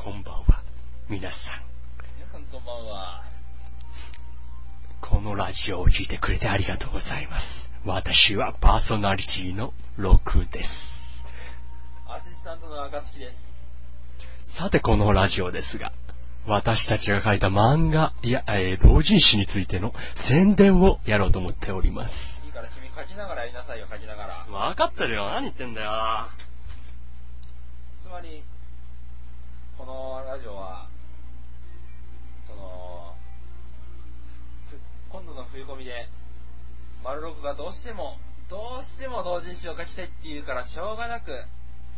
こんばんは。皆さんこんばんは。 このラジオを聞いてくれてありがとうございます。私はパーソナリティのロクです。 アシスタントの赤月です。 さてこのラジオですが、私たちが書いた漫画や、同人誌についての宣伝をやろうと思っております。 いいから君書きながらやりなさいよ、書きながら。 分かってるよ、何言ってんだよ。 つまりこのラジオは今度の冬込みで丸六がどうしても同人誌を書きたいって言うからしょうがなくね、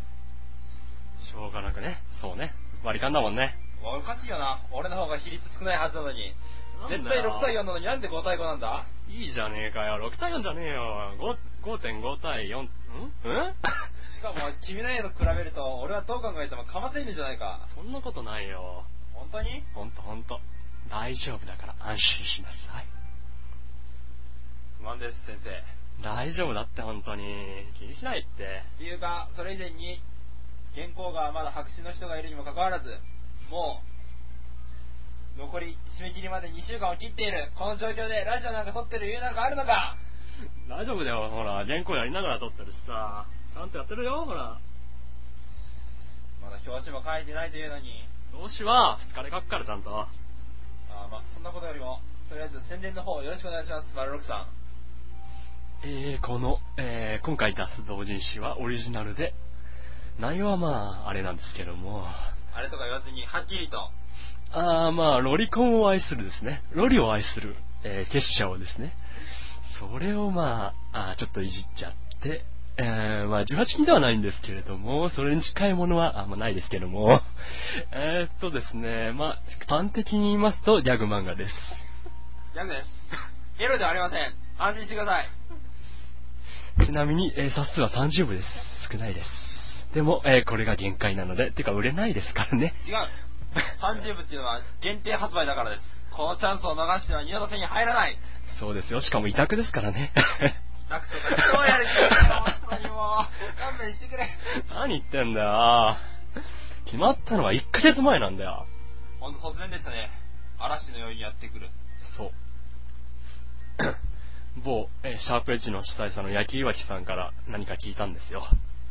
そうね、割り勘だもんね。 おかしいよな、俺の方が比率少ないはずなのに。絶対6対4なのになんで5対5なんだ。 いいじゃねえかよ、6対4じゃねえよ。 5.5 対4。 しかも君の絵と比べると俺はどう考えてもかませんねじゃないか。 そんなことないよ。 本当に？ ほんと大丈夫だから安心しなさい。 不満です先生。 大丈夫だって本当に気にしないって。 理由がそれ以前に原稿がまだ白紙の人がいるにもかかわらず、もう残り締め切りまで2週間を切っているこの状況でラジオなんか撮ってる理由なんかあるのか。 大丈夫だよ、ほら原稿やりながら撮ってるしさ、ちゃんとやってるよ。ほらまだ表紙も書いてないというのに。 表紙は2日で書くからちゃんと。 まあそんなことよりもとりあえず宣伝の方よろしくお願いします、丸六さん。 今回出す同人誌はオリジナルで、内容はまああれなんですけども、 あれとか言わずにはっきりと。 まあロリコンを愛するですね、ロリを愛する、結社をですね、それをちょっといじっちゃって、18禁ではないんですけれども、それに近いものはないですけども、ですね、端的に言いますとギャグ漫画です。 ギャグです。エロではありません。安心してください。 ちなみに、冊数は30部です。少ないです。でも、これが限界なので、てか売れないですからね。 違う。30部っていうのは限定発売だからです。このチャンスを逃しては二度と手に入らない。 そうですよ。しかも委託ですからね。 委託とかどうやる気だよ。本当にもう勘弁してくれ。 何言ってんだよ。決まったのは1ヶ月前なんだよ。 本当突然でしたね。嵐のようにやってくる。 そう某、シャープエッジの主催者の焼き岩木さんから何か聞いたんですよ。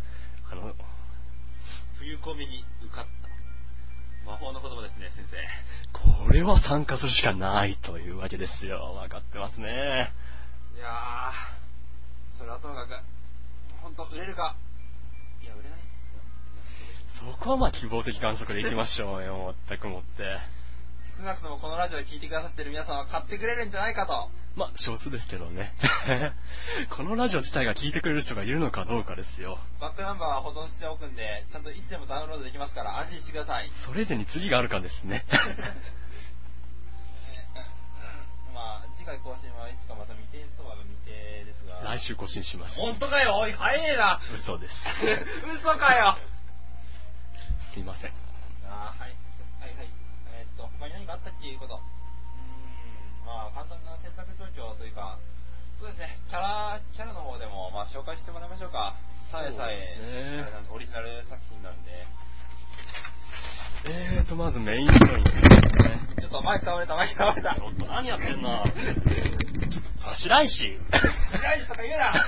冬込みに受かった魔法の言葉ですね、先生。これは参加するしかないというわけですよ。分かってますね。 いやー、それはともかく本当売れるか。いや売れない。 そこは希望的観測でいきましょうよ。全くもって。 少なくともこのラジオを聞いてくださってる皆さんは買ってくれるんじゃないかと。 少数ですけどね。このラジオ自体が聞いてくれる人がいるのかどうかですよ。 バックナンバーは保存しておくんで、ちゃんといつでもダウンロードできますから安心してください。 それ以前に次があるかですね。 次回更新はいつかまた未定とは未定ですが、 来週更新します。 本当かよ。おい早えな。 嘘です。 嘘かよ。 すいません。 はい他に何かあったっていうこと。簡単な制作状況というか、そうですね、キャラの方でも紹介してもらいましょうか。さえオリジナル作品なんで。 まずメインヒロインですね。 ちょっとマイク倒れた。ちょっと何やってんの。白石とか言うな。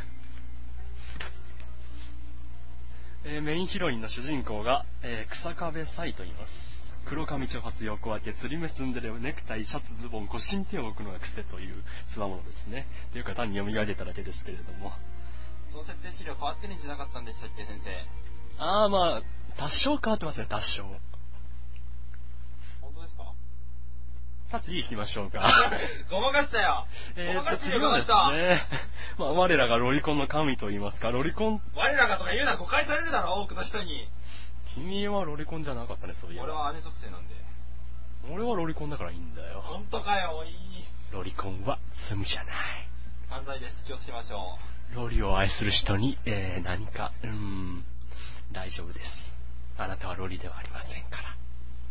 メインヒロインの主人公が、草壁サイと言います。黒髪長髪横分け、釣り目ツンデレ、ネクタイ、シャツ、ズボン、腰に手を置くのが癖というつわものですね。というか単に読み上げただけですけれども。 その設定資料変わってるんじゃなかったんでしたっけ、先生。 多少変わってますね、多少。 本当ですか。 さあ次行きましょうか。 ごまかしたよ。 次はですね、我らがロリコンの神と言いますか、ロリコン。 我らがとか言うな、誤解されるだろ、多くの人に。 君はロリコンじゃなかったね、そういえば。 俺は姉属性なんで。 俺はロリコンだからいいんだよ。 本当かよ、いい。 ロリコンは罪じゃない。 犯罪です、気をつけましょう。ロリを愛する人に、何か大丈夫です。あなたはロリではありませんから。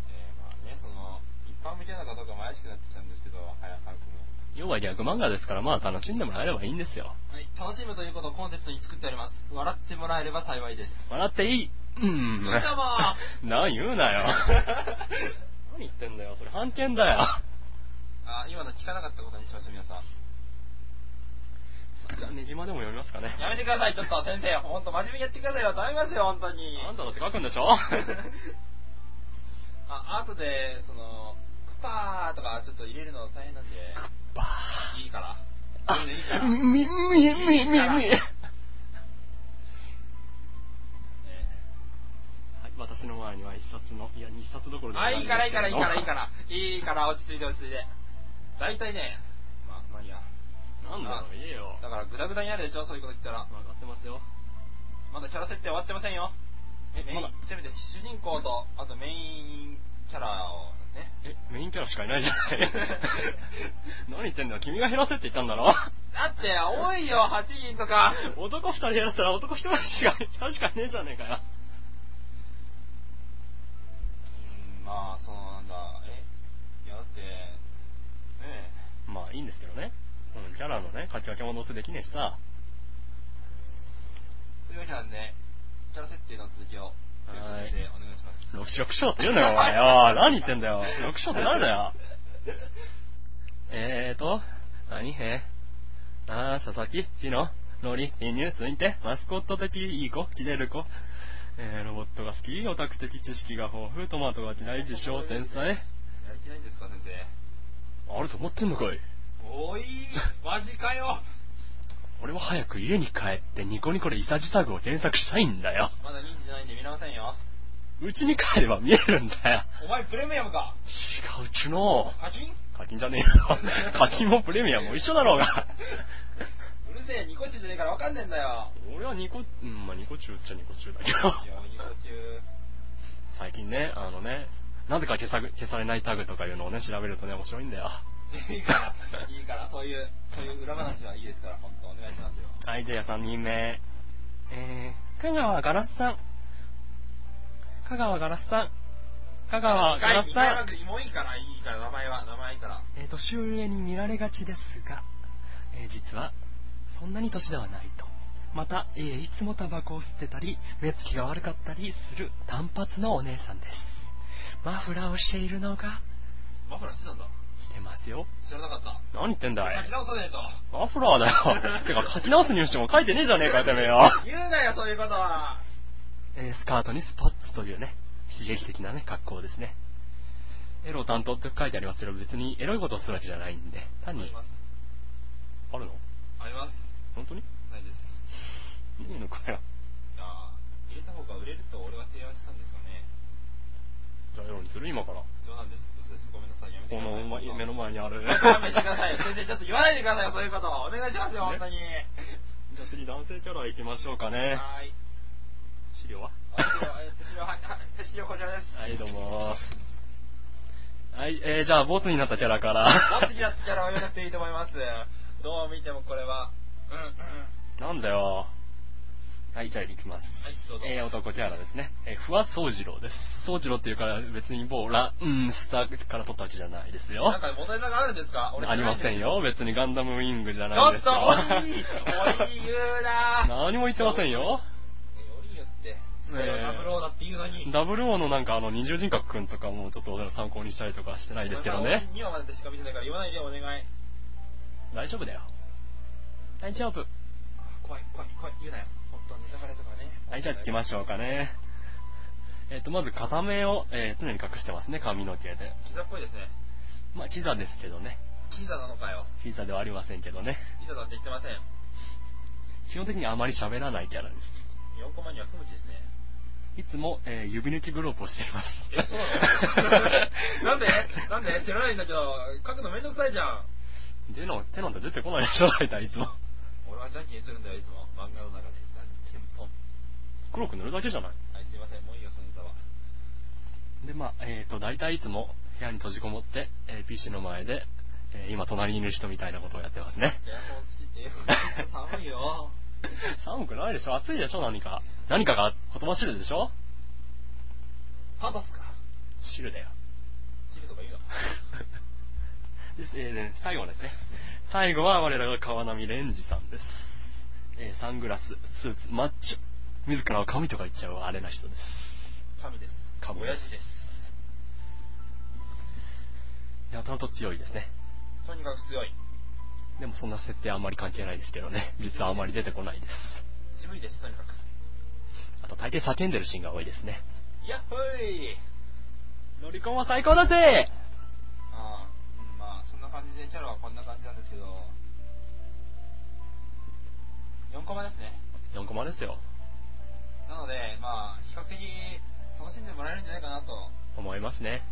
一般向けなのかどうかも怪しくなってきたんですけど、早くも。 要はギャグ漫画ですから、楽しんでもらえればいいんですよ。 はい、楽しむということをコンセプトに作ってあります。笑ってもらえれば幸いです。 笑っていい。 皆様何言うなよ。何言ってんだよ、それ判件だよ。 今の聞かなかったことにしましょう、皆さん。 じゃあ、ねぎまでも読みますかね。 やめてください、ちょっと先生。ほんと真面目にやってくださいよ。頼みますよ、ほんとに。 あんただって書くんでしょ後で、クッパーとかちょっと入れるの大変なんで。 クッパー。 いいから。 あ、 いいから。 はい、私の前には一冊の、いや、二冊どころでもないいいから、落ち着いて。大体ね、まあいいや。 なんだろう、言えよ。 だからグダグダになるでしょ、そういうこと言ったら。 分かってますよ。 まだキャラ設定終わってませんよ。 まだせめて主人公と、あとメインキャラをね。 メインキャラしかいないじゃない。何言ってんだよ、君が減らせって言ったんだろ。 だって多いよ、8人とか。 男2人減らしたら男1人しか確かねえじゃねえかよ。 まあなんだ、いやだってねえ、まあいいんですけどね。キャラのね、書き分けもどうせできねえしさ。 というわけなんで、キャラ設定の続きをお願いします。 6章って言うなよ、お前よ。何言ってんだよ。6章って誰だよ。何佐々木、チノ、ロリ、イニュー、続いて、マスコット的いい子、キレる子、ロボットが好き、オタク的知識が豊富、トマトが嫌い、自称天才。 やる気ないんですか、先生。 あると思ってんのかい。 おい、マジかよ。 俺は早く家に帰ってニコニコでイサジタグを検索したいんだよ。 まだ2時じゃないんで見れませんよ。 うちに帰れば見えるんだよ。 お前プレミアムか。 違う、うちの課金じゃねえよ。課金もプレミアムも一緒だろうが。 うるせえ、ニコ中じゃねえからわかんねえんだよ。 俺はニコ中っちゃニコ中だけど。 いや、ニコ中。 最近ね、なぜか消されないタグとかいうのをね、調べるとね、面白いんだよ。 いいから、そういう裏話はいいですから、本当お願いしますよ。 はい、じゃあ3人目。香川ガラスさん。香川ガラスさん。 もういいから、名前いいから。 周囲に見られがちですが、実は、そんなに年ではないと。また、いつもタバコを吸ってたり、目つきが悪かったりする単発のお姉さんです。マフラーをしているのが、 マフラーしてたんだ。 してますよ。 知らなかった。 何言ってんだい。 書き直さねえと。 マフラーだよ。てか書き直すにしても書いてねえじゃねえかよ、てめえよ。 言うなよ、そういうことは。 スカートにスパッツというね、刺激的なね、格好ですね。エロ担当って書いてありますけど、別にエロいことをするわけじゃないんで、単に。あるの？ あります。 本当に？ ないです。 いいのかよ。 いや入れた方が売れると俺は提案したんですかね。 じゃあエロにする？今から。 冗談です。嘘です。ごめんなさい。やめてください。 この目の前にある。 勘弁してくださいよ。先生ちょっと言わないでくださいよ、そういうこと。お願いしますよ、本当に。 じゃあ次男性キャラ行きましょうかね。 はい。 資料は？ 資料こちらです。 はい、どうも。はい、じゃあボツになったキャラから。 ボツになったキャラは言わなくていいと思います。どう見てもこれは。 なんだよ。はい、じゃあ行きます。 はい、どうぞ。 男キャラですね。不破宗次郎です。宗次郎っていうから別にスターから取ったわけじゃないですよ。 なんか問題があるんですか？ ありませんよ。別にガンダムウィングじゃないですよ。 ちょっと、おい言うな。 何も言ってませんよ。 言って。ダブルオーだって言うのに。 ダブルオーのなんか二重人格くんとかもちょっと参考にしたりとかしてないですけどね。 2話までしか見てないから言わないでお願い。 大丈夫だよ。大丈夫。 怖い、言うなよ。本当ネタバレとかね。 はい、じゃあ行きましょうかね。まず片目を、常に隠してますね、髪の毛で。 キザっぽいですね。 まあ、キザですけどね。 キザなのかよ。 キザではありませんけどね。 キザなんて言ってません。 基本的にあまり喋らないキャラです。 4コマには不向きですね。 いつも、指抜きグローブをしています。 そうなの？なんで知らないんだけど、書くのめんどくさいじゃん。手なんて出てこないでしょ、大体いつも。 俺はジャンケンするんだよ、いつも。漫画の中で。ジャンケンポン。 黒く塗るだけじゃない。 はい、すいません。もういいよ、そのネタは。 で、まあ、大体いつも部屋に閉じこもって、PC の前で、今隣にいる人みたいなことをやってますね。 エアコンつけて、エアコンつけて寒いよ。 寒くないでしょ、暑いでしょ、何かがほとばしるでしょ。 ハトスか。 汁だよ。 汁とか言うな。 で、最後ですね。最後は我らが川波レンジさんです。サングラス、スーツ、マッチョ。 自らは神とか言っちゃうあれな人です。 神です。 神親父です。 やたらと強いですね。 とにかく強い。 でもそんな設定あんまり関係ないですけどね。実はあんまり出てこないです。 渋いです、とにかく。 あと大抵叫んでるシーンが多いですね。 やっほい。 ロリコンは最高だぜ。 まあそんな感じでキャラはこんな感じなんですけど、4コマですね。 4コマですよ。 なのでまあ比較的楽しんでもらえるんじゃないかなと思いますね。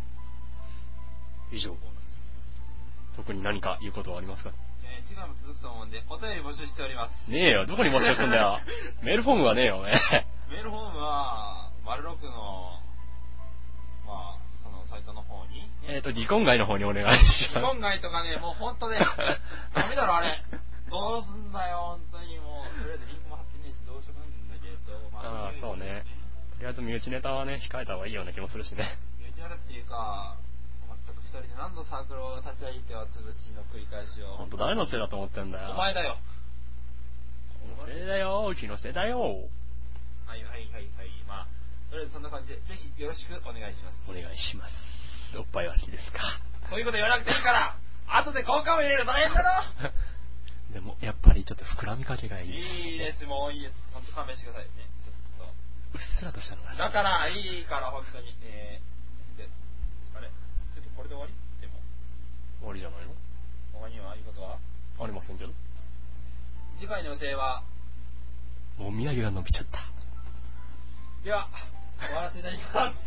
以上。特に何か言うことはありますか？ 次回も続くと思うんでお便り募集しております。 ねえよ、どこに募集すんだよ。メールフォームはねえよね。 メールフォームは丸6のまあそのサイトの方に、 議婚街の方にお願いします。 議婚街とかね、もうほんとねダメだろあれ。どうすんだよ本当に。もうとりあえずリンクも貼ってねえしどうしようもないんだけど、 そうね。とりあえず身内ネタはね控えた方がいいような気もするしね。 身内ネタっていうか全く一人で何度サークルを立ち上げては潰しの繰り返しを。 ほんと誰のせいだと思ってんだよ。 お前だよ。 気のせいだよ、気のせいだよ。 はい。まあとりあえずそんな感じでぜひよろしくお願いします。 お願いします。おっぱいは好きですか？ そういうこと言わなくていいから後で効果を入れるの大変だろ。 でもやっぱりちょっと膨らみかけがいい。 いいです、もういいです。本当勘弁してくださいね。ちょっとうっすらとしたのがだからいいから本当にであれちょっとこれで終わり？でも終わりじゃないの？ 他には言うことはありませんけど。 次回の予定はもう宮城が伸びちゃった。 では終わらせていただきます。